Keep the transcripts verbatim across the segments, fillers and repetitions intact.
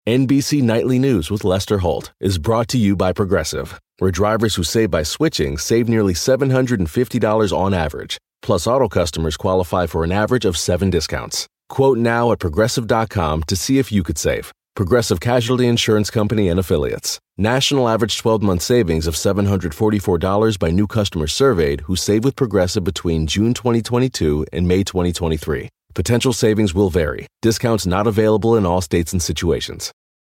N B C Nightly News with Lester Holt is brought to you by Progressive, where drivers who save by switching save nearly seven hundred fifty dollars on average. Plus, auto customers qualify for an average of seven discounts. Quote now at progressive dot com to see if you could save. Progressive Casualty Insurance Company and Affiliates. National average twelve-month savings of seven hundred forty-four dollars by new customers surveyed who save with Progressive between June twenty twenty-two and May twenty twenty-three. Potential savings will vary. Discounts not available in all states and situations.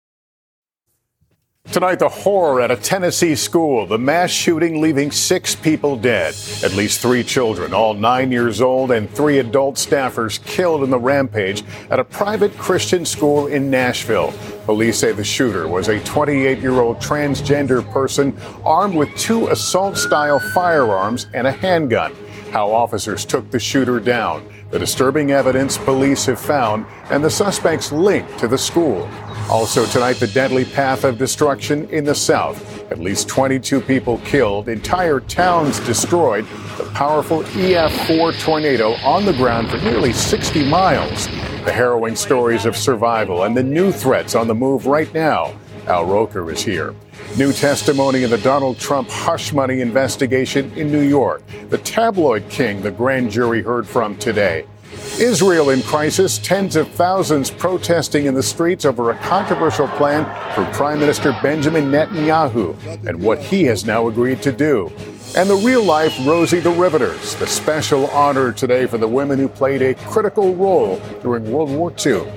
Tonight, the horror at a Tennessee school. The mass shooting leaving six people dead. At least three children, all nine years old, and three adult staffers killed in the rampage at a private Christian school in Nashville. Police say the shooter was a twenty-eight-year-old transgender person armed with two assault-style firearms and a handgun. How officers took the shooter down, the disturbing evidence police have found, and the suspect's link to the school. Also tonight, the deadly path of destruction in the South. At least twenty-two people killed, entire towns destroyed, the powerful E F four tornado on the ground for nearly sixty miles. The harrowing stories of survival and the new threats on the move right now. Al Roker is here. New testimony in the Donald Trump hush money investigation in New York. The tabloid king the grand jury heard from today. Israel in crisis, tens of thousands protesting in the streets over a controversial plan for Prime Minister Benjamin Netanyahu and what he has now agreed to do. And the real-life Rosie the Riveters, the special honor today for the women who played a critical role during World War Two.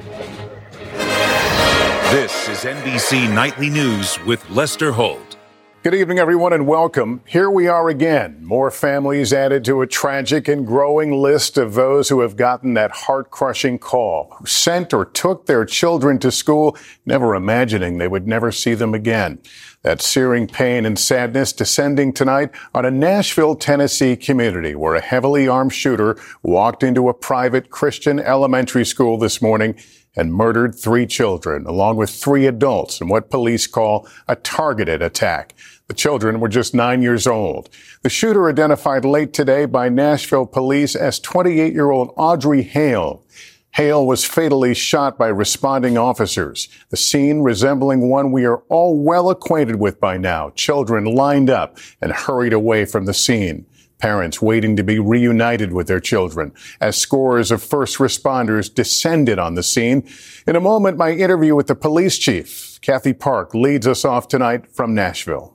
This is N B C Nightly News with Lester Holt. Good evening, everyone, and welcome. Here we are again. More families added to a tragic and growing list of those who have gotten that heart-crushing call, who sent or took their children to school, never imagining they would never see them again. That searing pain and sadness descending tonight on a Nashville, Tennessee community where a heavily armed shooter walked into a private Christian elementary school this morning and murdered three children, along with three adults, in what police call a targeted attack. The children were just nine years old. The shooter, identified late today by Nashville police as twenty-eight-year-old Audrey Hale. Hale was fatally shot by responding officers. The scene resembling one we are all well acquainted with by now. Children lined up and hurried away from the scene. Parents waiting to be reunited with their children as scores of first responders descended on the scene. In a moment, my interview with the police chief. Kathy Park leads us off tonight from Nashville.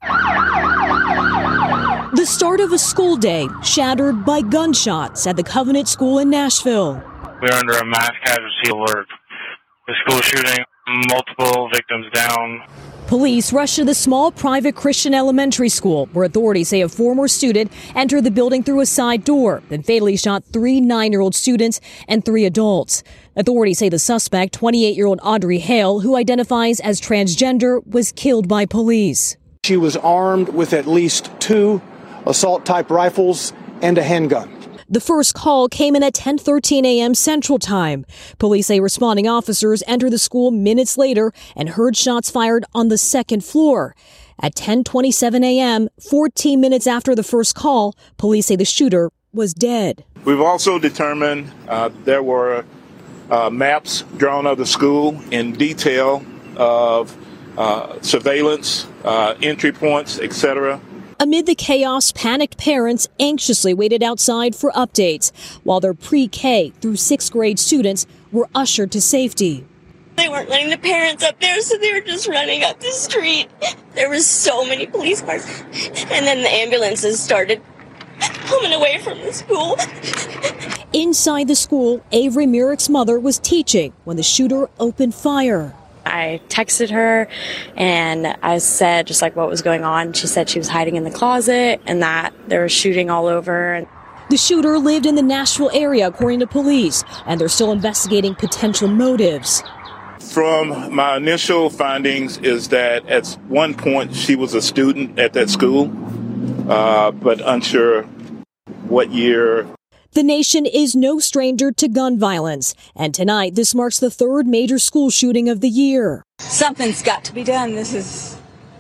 The start of a school day shattered by gunshots at the Covenant School in Nashville. We're under a mass casualty alert. The school shooting, multiple victims down. Police rushed to the small private Christian elementary school, where authorities say a former student entered the building through a side door, then fatally shot three nine-year-old students and three adults. Authorities say the suspect, twenty-eight-year-old Audrey Hale, who identifies as transgender, was killed by police. She was armed with at least two assault-type rifles and a handgun. The first call came in at ten thirteen a.m. Central Time. Police say responding officers entered the school minutes later and heard shots fired on the second floor. At ten twenty-seven a.m., fourteen minutes after the first call, police say the shooter was dead. We've also determined uh, there were uh, maps drawn of the school in detail of uh, surveillance, uh, entry points, et cetera. Amid the chaos, panicked parents anxiously waited outside for updates, while their pre-K through sixth grade students were ushered to safety. They weren't letting the parents up there, so they were just running up the street. There were so many police cars. And then the ambulances started coming away from the school. Inside the school, Avery Myrick's mother was teaching when the shooter opened fire. I texted her and I said just like what was going on. She said she was hiding in the closet and that there was shooting all over. The shooter lived in the Nashville area, according to police, and they're still investigating potential motives. From my initial findings is that at one point she was a student at that school, uh, but unsure what year. The nation is no stranger to gun violence, and tonight this marks the third major school shooting of the year. Something's got to be done. This is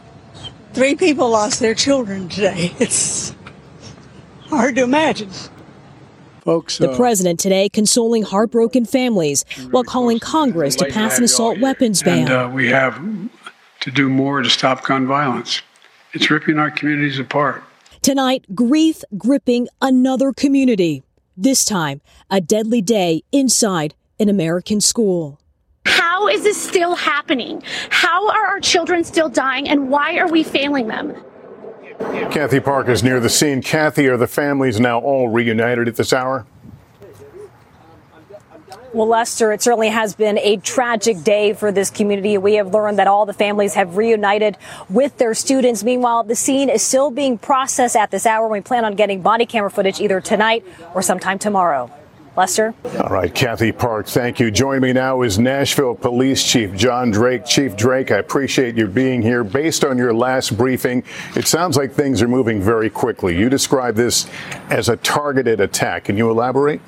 three people lost their children today. It's hard to imagine. Folks, The uh, president today consoling heartbroken families while calling Congress to pass an assault weapons ban. And uh, we have to do more to stop gun violence. It's ripping our communities apart. Tonight, grief gripping another community. This time, a deadly day inside an American school. How is this still happening? How are our children still dying, and why are we failing them? Kathy Park is near the scene. Kathy, are the families now all reunited at this hour? Well, Lester, it certainly has been a tragic day for this community. We have learned that all the families have reunited with their students. Meanwhile, the scene is still being processed at this hour. We plan on getting body camera footage either tonight or sometime tomorrow. Lester? All right, Kathy Park, thank you. Joining me now is Nashville Police Chief John Drake. Chief Drake, I appreciate you being here. Based on your last briefing, it sounds like things are moving very quickly. You describe this as a targeted attack. Can you elaborate?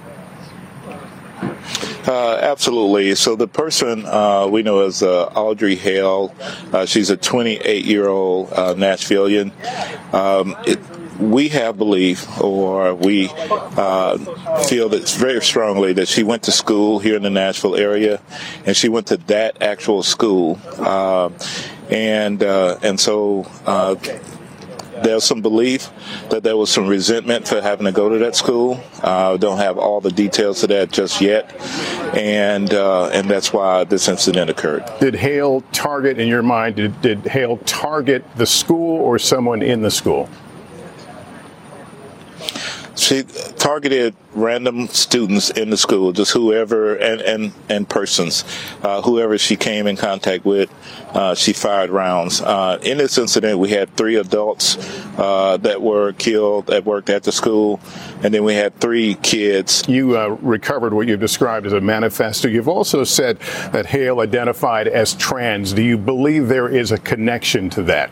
Uh, absolutely. So the person uh, we know as uh, Audrey Hale, uh, she's a twenty-eight-year-old uh, Nashvilleian. Um, it, we have belief, or we uh, feel that very strongly that she went to school here in the Nashville area, and she went to that actual school, uh, and uh, and so. Uh, There's some belief that there was some resentment for having to go to that school. Uh, don't have all the details of that just yet, and uh, and that's why this incident occurred. Did Hale target, in your mind, did, did Hale target the school or someone in the school? She targeted random students in the school, just whoever, and and, and persons, uh, whoever she came in contact with, uh, she fired rounds. Uh, in this incident, we had three adults uh, that were killed that worked at the school, and then we had three kids. You uh, recovered what you've described as a manifesto. You've also said that Hale identified as trans. Do you believe there is a connection to that?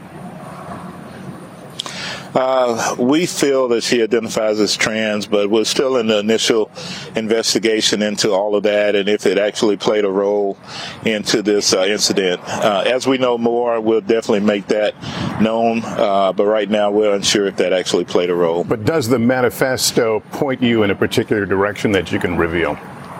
Uh, we feel that she identifies as trans, but we're still in the initial investigation into all of that and if it actually played a role into this uh, incident. Uh, as we know more, we'll definitely make that known, uh, but right now we're unsure if that actually played a role. But does the manifesto point you in a particular direction that you can reveal?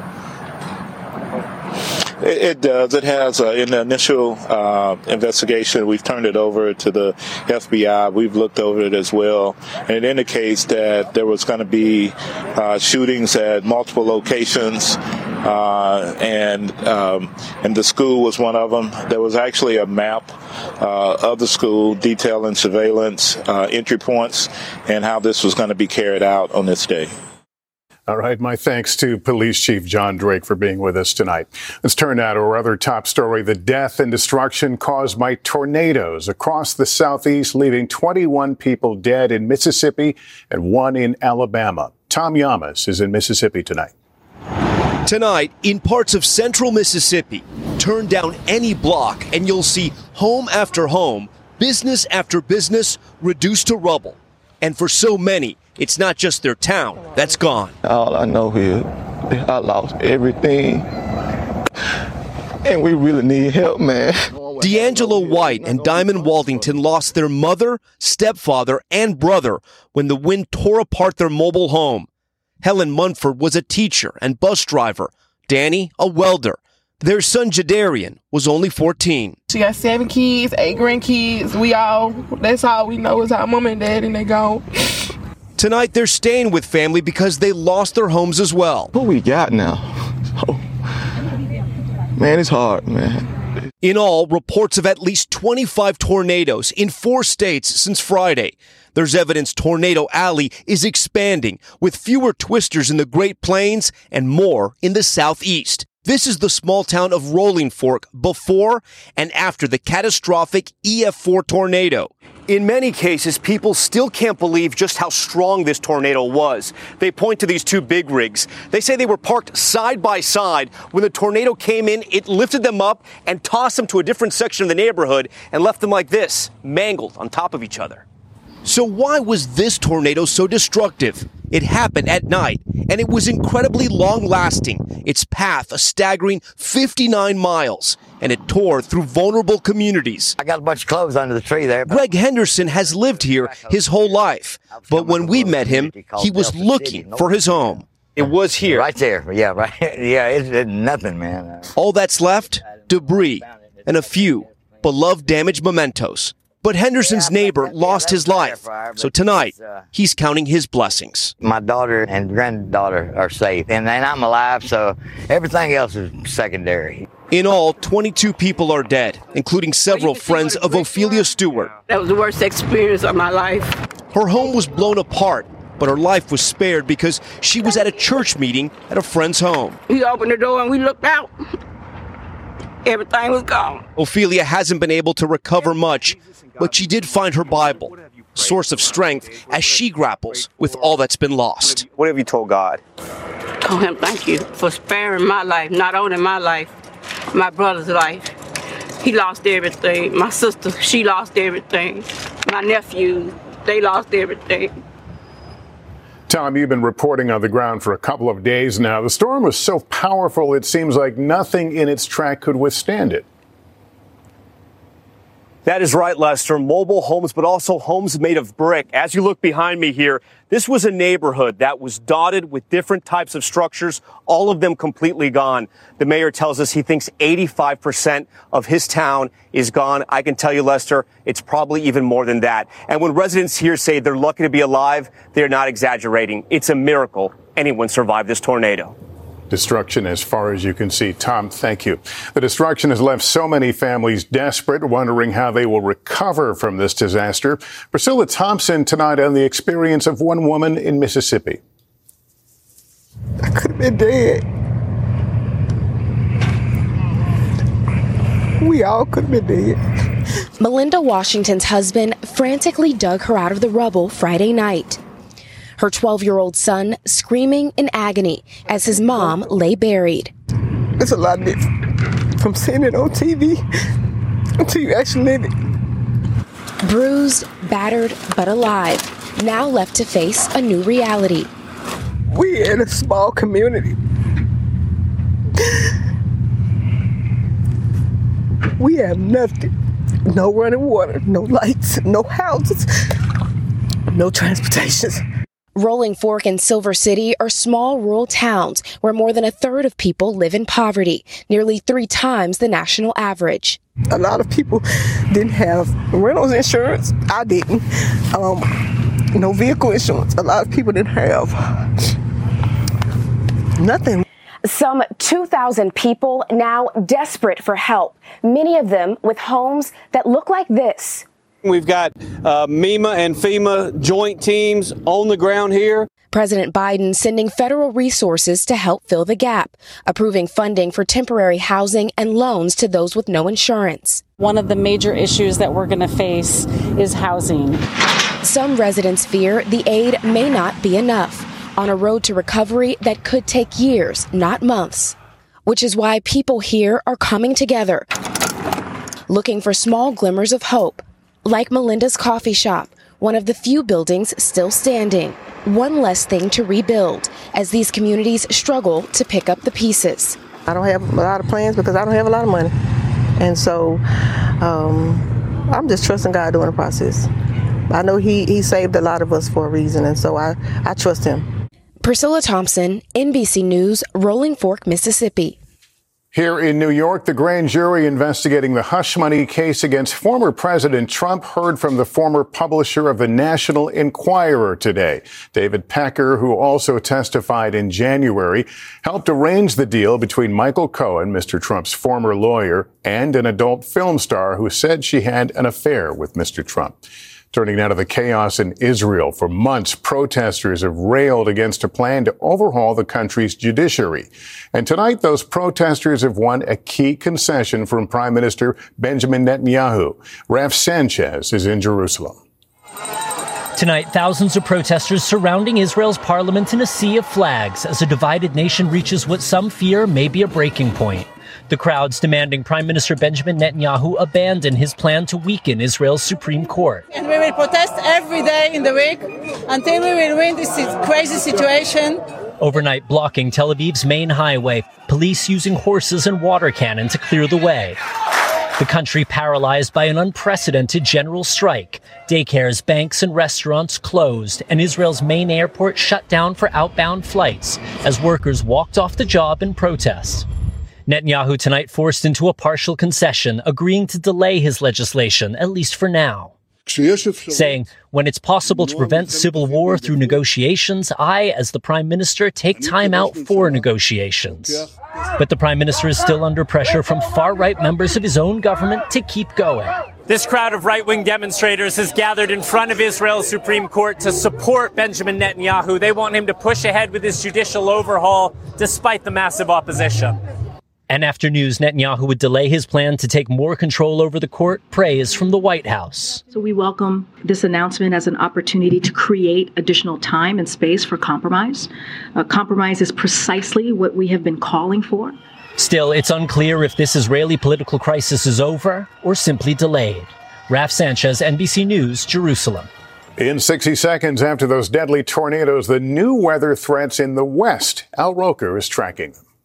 It, it does. It has, uh, in the initial uh, investigation, we've turned it over to the F B I. We've looked over it as well. And it indicates that there was going to be uh, shootings at multiple locations, uh, and um, and the school was one of them. There was actually a map uh, of the school detailing surveillance, uh, entry points, and how this was going to be carried out on this day. All right. My thanks to Police Chief John Drake for being with us tonight. Let's turn now to our other top story, the death and destruction caused by tornadoes across the southeast, leaving twenty-one people dead in Mississippi and one in Alabama. Tom Yamas is in Mississippi tonight. Tonight, in parts of central Mississippi, turn down any block and you'll see home after home, business after business reduced to rubble. And for so many, it's not just their town that's gone. All I know is I lost everything, and we really need help, man. D'Angelo White and Diamond Waldington lost their mother, stepfather, and brother when the wind tore apart their mobile home. Helen Munford was a teacher and bus driver. Danny, a welder. Their son, Jadarian, was only fourteen. She got seven kids, eight grandkids. We all, that's all we know is our mom and dad, and they gone. Tonight, they're staying with family because they lost their homes as well. What we got now? Oh, man, it's hard, man. In all, reports of at least twenty-five tornadoes in four states since Friday. There's evidence Tornado Alley is expanding with fewer twisters in the Great Plains and more in the southeast. This is the small town of Rolling Fork before and after the catastrophic E F four tornado. In many cases, people still can't believe just how strong this tornado was. They point to these two big rigs. They say they were parked side by side. When the tornado came in, it lifted them up and tossed them to a different section of the neighborhood and left them like this, mangled on top of each other. So why was this tornado so destructive? It happened at night, and it was incredibly long-lasting. Its path a staggering fifty-nine miles, and it tore through vulnerable communities. I got a bunch of clothes under the tree there. Greg Henderson has lived here his whole life, but when we met him, he was looking for his home. It was here. Right there. Yeah, right. Yeah, it's, it's nothing, man. All that's left? Debris and a few beloved damaged mementos. But Henderson's neighbor lost his life, so tonight he's counting his blessings. My daughter and granddaughter are safe, and then I'm alive, so everything else is secondary. In all, twenty-two people are dead, including several friends of Ophelia Stewart. That was the worst experience of my life. Her home was blown apart, but her life was spared because she was at a church meeting at a friend's home. We opened the door and we looked out. Everything was gone. Ophelia hasn't been able to recover much, but she did find her Bible, a source of strength as she grapples with all that's been lost. What have you told God? Told him thank you for sparing my life, not only my life, my brother's life. He lost everything. My sister, she lost everything. My nephew, they lost everything. Tom, you've been reporting on the ground for a couple of days now. The storm was so powerful, it seems like nothing in its track could withstand it. That is right, Lester. Mobile homes, but also homes made of brick. As you look behind me here, this was a neighborhood that was dotted with different types of structures, all of them completely gone. The mayor tells us he thinks eighty-five percent of his town is gone. I can tell you, Lester, it's probably even more than that. And when residents here say they're lucky to be alive, they're not exaggerating. It's a miracle anyone survived this tornado. Destruction as far as you can see. Tom, thank you. The destruction has left so many families desperate, wondering how they will recover from this disaster. Priscilla Thompson tonight on the experience of one woman in Mississippi. I could have been dead. We all could have been dead. Melinda Washington's husband frantically dug her out of the rubble Friday night. Her twelve-year-old son screaming in agony as his mom lay buried. It's a lot different from seeing it on T V until you actually live it. Bruised, battered, but alive, now left to face a new reality. We're in a small community. We have nothing. No running water, no lights, no houses, no transportation. Rolling Fork and Silver City are small rural towns where more than a third of people live in poverty, nearly three times the national average. A lot of people didn't have rentals insurance. I didn't. Um, no vehicle insurance. A lot of people didn't have nothing. Some two thousand people now desperate for help, many of them with homes that look like this. We've got uh, MEMA and FEMA joint teams on the ground here. President Biden sending federal resources to help fill the gap, approving funding for temporary housing and loans to those with no insurance. One of the major issues that we're going to face is housing. Some residents fear the aid may not be enough on a road to recovery that could take years, not months, which is why people here are coming together, looking for small glimmers of hope. Like Melinda's coffee shop, one of the few buildings still standing. One less thing to rebuild as these communities struggle to pick up the pieces. I don't have a lot of plans because I don't have a lot of money. And so um, I'm just trusting God during the process. I know he, he saved a lot of us for a reason, and so I, I trust him. Priscilla Thompson, N B C News, Rolling Fork, Mississippi. Here in New York, the grand jury investigating the hush money case against former President Trump heard from the former publisher of the National Enquirer today. David Pecker, who also testified in January, helped arrange the deal between Michael Cohen, Mister Trump's former lawyer, and an adult film star who said she had an affair with Mister Trump. Turning now to the chaos in Israel. For months, protesters have railed against a plan to overhaul the country's judiciary. And tonight, those protesters have won a key concession from Prime Minister Benjamin Netanyahu. Raf Sanchez is in Jerusalem. Tonight, thousands of protesters surrounding Israel's parliament in a sea of flags as a divided nation reaches what some fear may be a breaking point. The crowds demanding Prime Minister Benjamin Netanyahu abandon his plan to weaken Israel's Supreme Court. And we will protest every day in the week until we will win this crazy situation. Overnight blocking Tel Aviv's main highway, police using horses and water cannon to clear the way. The country paralyzed by an unprecedented general strike. Daycares, banks, and restaurants closed, and Israel's main airport shut down for outbound flights as workers walked off the job in protest. Netanyahu tonight forced into a partial concession, agreeing to delay his legislation, at least for now. Saying, when it's possible to prevent civil war through negotiations, I, as the prime minister, take time out for negotiations. But the prime minister is still under pressure from far-right members of his own government to keep going. This crowd of right-wing demonstrators has gathered in front of Israel's Supreme Court to support Benjamin Netanyahu. They want him to push ahead with his judicial overhaul despite the massive opposition. And after news Netanyahu would delay his plan to take more control over the court, praise from the White House. So we welcome this announcement as an opportunity to create additional time and space for compromise. Uh, compromise is precisely what we have been calling for. Still, it's unclear if this Israeli political crisis is over or simply delayed. Raf Sanchez, N B C News, Jerusalem. In sixty seconds after those deadly tornadoes, the new weather threats in the West. Al Roker is tracking them.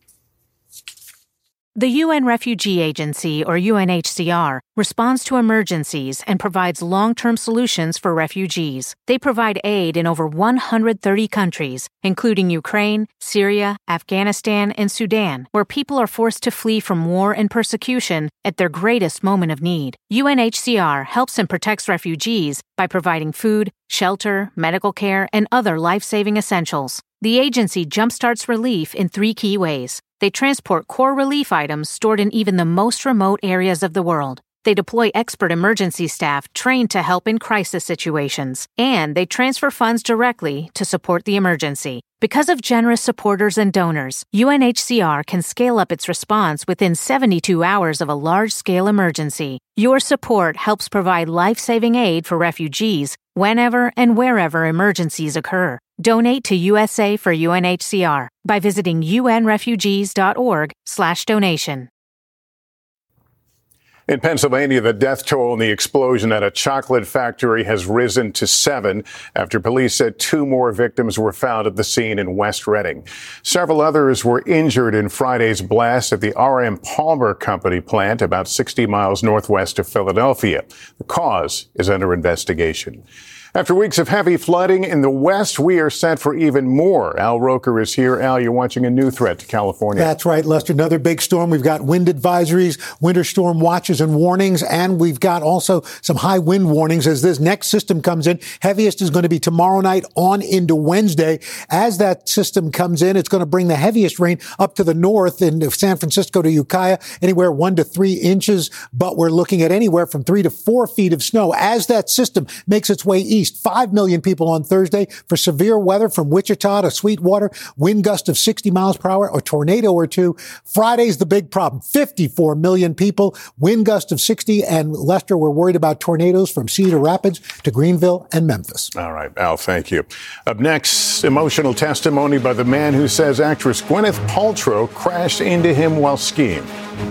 The U N Refugee Agency, or U N H C R, responds to emergencies and provides long-term solutions for refugees. They provide aid in over one hundred thirty countries, including Ukraine, Syria, Afghanistan, and Sudan, where people are forced to flee from war and persecution at their greatest moment of need. U N H C R helps and protects refugees by providing food, shelter, medical care, and other life-saving essentials. The agency jumpstarts relief in three key ways. They transport core relief items stored in even the most remote areas of the world. They deploy expert emergency staff trained to help in crisis situations. And they transfer funds directly to support the emergency. Because of generous supporters and donors, U N H C R can scale up its response within seventy-two hours of a large-scale emergency. Your support helps provide life-saving aid for refugees whenever and wherever emergencies occur. Donate to U S A for U N H C R by visiting unrefugees.org slash donation. In Pennsylvania, the death toll in the explosion at a chocolate factory has risen to seven after police said two more victims were found at the scene in West Reading. Several others were injured in Friday's blast at the R M Palmer Company plant about sixty miles northwest of Philadelphia. The cause is under investigation. After weeks of heavy flooding in the West, we are set for even more. Al Roker is here. Al, you're watching a new threat to California. That's right, Lester. Another big storm. We've got wind advisories, winter storm watches and warnings, and we've got also some high wind warnings as this next system comes in. Heaviest is going to be tomorrow night on into Wednesday. As that system comes in, it's going to bring the heaviest rain up to the north in San Francisco to Ukiah, anywhere one to three inches, but we're looking at anywhere from three to four feet of snow as that system makes its way east. Five million people on Thursday for severe weather from Wichita to Sweetwater, wind gust of sixty miles per hour, a tornado or two. Friday's the big problem. fifty-four million people, wind gust of sixty, and Lester, we're worried about tornadoes from Cedar Rapids to Greenville and Memphis. All right, Al, thank you. Up next, emotional testimony by the man who says actress Gwyneth Paltrow crashed into him while skiing.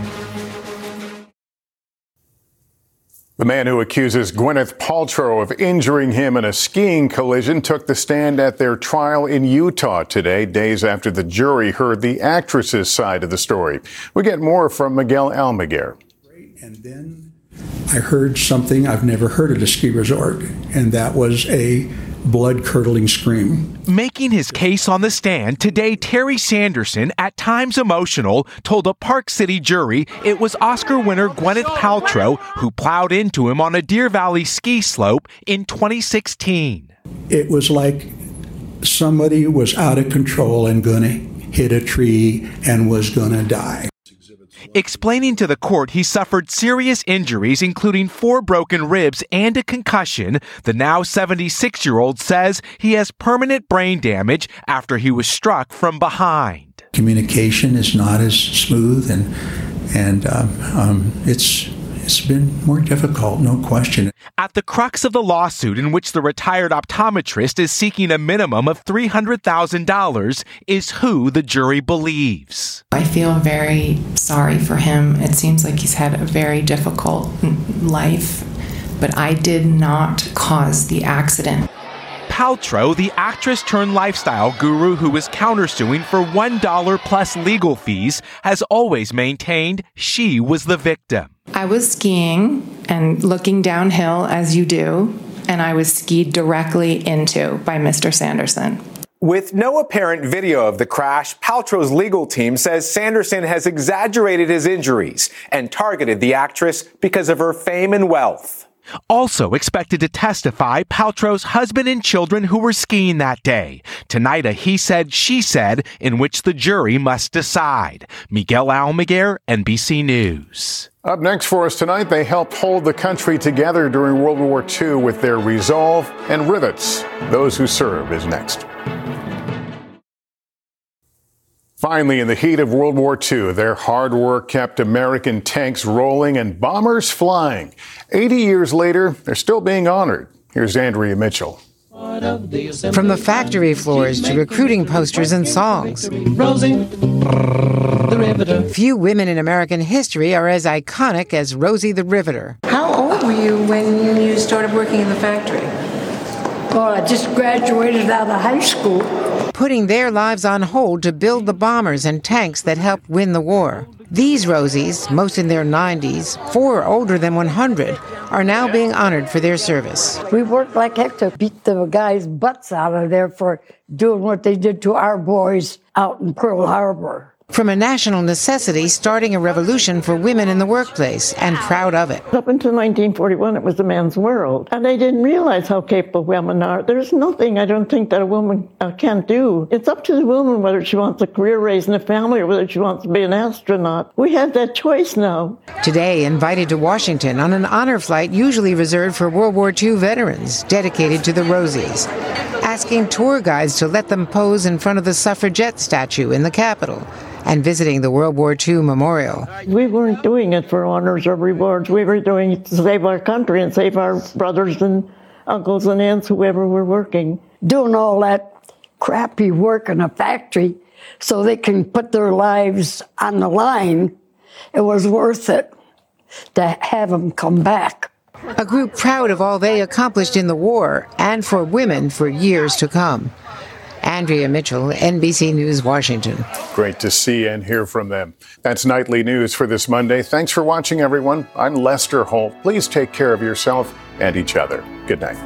The man who accuses Gwyneth Paltrow of injuring him in a skiing collision took the stand at their trial in Utah today, days after the jury heard the actress's side of the story. We get more from Miguel Almaguer. And then I heard something I've never heard at a ski resort, and that was a blood-curdling scream. Making his case on the stand today, Terry Sanderson, at times emotional, told a Park City jury it was Oscar winner Gwyneth Paltrow who plowed into him on a Deer Valley ski slope in twenty sixteen. It was like somebody was out of control and gonna hit a tree and was gonna die. Explaining to the court he suffered serious injuries, including four broken ribs and a concussion, the now seventy-six-year-old says he has permanent brain damage after he was struck from behind. Communication is not as smooth, and and um, um, it's It's been more difficult, no question. At the crux of the lawsuit, in which the retired optometrist is seeking a minimum of three hundred thousand dollars, is who the jury believes. I feel very sorry for him. It seems like he's had a very difficult life, but I did not cause the accident. Paltrow, the actress turned lifestyle guru who was countersuing for one dollar plus legal fees, has always maintained she was the victim. I was skiing and looking downhill as you do, and I was skied directly into by Mister Sanderson. With no apparent video of the crash, Paltrow's legal team says Sanderson has exaggerated his injuries and targeted the actress because of her fame and wealth. Also expected to testify, Paltrow's husband and children who were skiing that day. Tonight, a he said, she said, in which the jury must decide. Miguel Almaguer, N B C News. Up next for us tonight, they helped hold the country together during World War Two with their resolve and rivets. Those who serve is next. Finally, in the heat of World War Two, their hard work kept American tanks rolling and bombers flying. eighty years later, they're still being honored. Here's Andrea Mitchell. From the factory floors to recruiting posters and songs, few women in American history are as iconic as Rosie the Riveter. How old were you when you started working in the factory? Well, I just graduated out of high school. Putting their lives on hold to build the bombers and tanks that helped win the war. These Rosies, most in their nineties, four older than one hundred, are now being honored for their service. We worked like heck to beat the guys' butts out of there for doing what they did to our boys out in Pearl Harbor. From a national necessity, starting a revolution for women in the workplace, and proud of it. Up until nineteen forty-one, it was a man's world, and they didn't realize how capable women are. There's nothing I don't think that a woman uh, can't do. It's up to the woman whether she wants a career raising a family or whether she wants to be an astronaut. We have that choice now. Today, invited to Washington on an honor flight usually reserved for World War Two veterans, dedicated to the Rosies, asking tour guides to let them pose in front of the suffragette statue in the Capitol, and visiting the World War Two Memorial. We weren't doing it for honors or rewards. We were doing it to save our country and save our brothers and uncles and aunts, whoever were working. Doing all that crappy work in a factory so they can put their lives on the line, it was worth it to have them come back. A group proud of all they accomplished in the war and for women for years to come. Andrea Mitchell, N B C News, Washington. Great to see and hear from them. That's Nightly News for this Monday. Thanks for watching, everyone. I'm Lester Holt. Please take care of yourself and each other. Good night.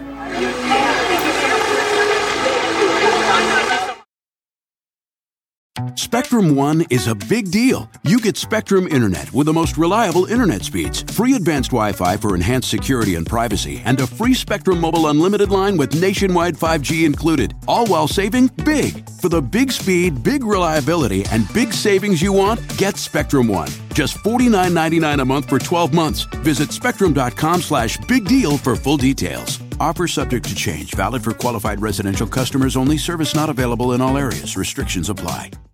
Spectrum One is a big deal. You get Spectrum Internet with the most reliable internet speeds, free advanced Wi-Fi for enhanced security and privacy, and a free Spectrum Mobile Unlimited line with nationwide five G included, all while saving big. For the big speed, big reliability, and big savings you want, get Spectrum One. Just forty-nine ninety-nine a month for twelve months. Visit spectrum.com slash big deal for full details. Offer subject to change. Valid for qualified residential customers only. Service not available in all areas. Restrictions apply.